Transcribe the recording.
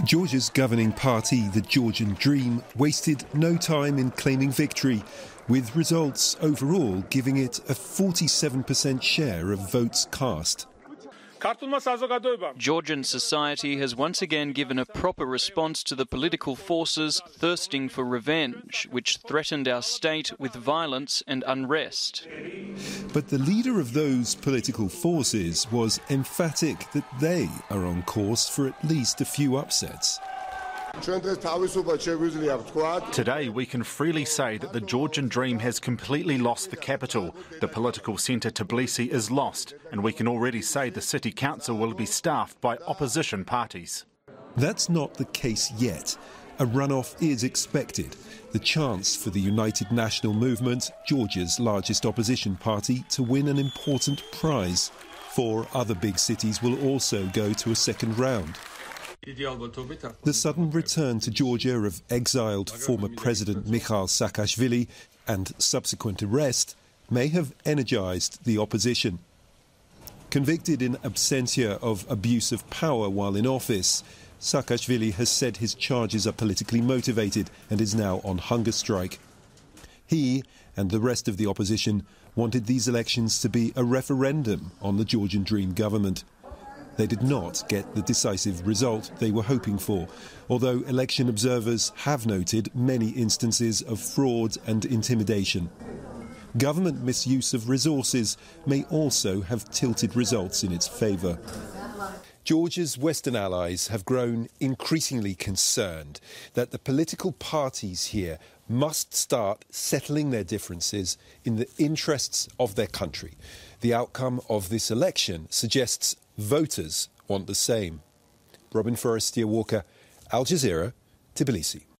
Georgia's governing party, the Georgian Dream, wasted no time in claiming victory, with results overall giving it a 47% share of votes cast. Georgian society has once again given a proper response to the political forces thirsting for revenge, which threatened our state with violence and unrest. But the leader of those political forces was emphatic that they are on course for at least a few upsets. Today we can freely say that the Georgian Dream has completely lost the capital. The political centre Tbilisi is lost, and we can already say the city council will be staffed by opposition parties. That's not the case yet. A runoff is expected. The chance for the United National Movement, Georgia's largest opposition party, to win an important prize. 4 other big cities will also go to a second round. The sudden return to Georgia of exiled former President Mikhail Saakashvili and subsequent arrest may have energised the opposition. Convicted in absentia of abuse of power while in office, Saakashvili has said his charges are politically motivated and is now on hunger strike. He and the rest of the opposition wanted these elections to be a referendum on the Georgian Dream government. They did not get the decisive result they were hoping for, although election observers have noted many instances of fraud and intimidation. Government misuse of resources may also have tilted results in its favour. Georgia's Western allies have grown increasingly concerned that the political parties here must start settling their differences in the interests of their country. The outcome of this election suggests voters want the same. Robin Forestier Walker, Al Jazeera, Tbilisi.